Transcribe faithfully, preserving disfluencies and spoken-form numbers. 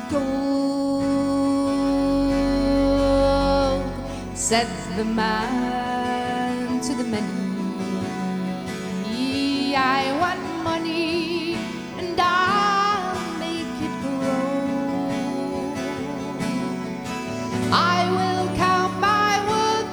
told, said the man to the many, I want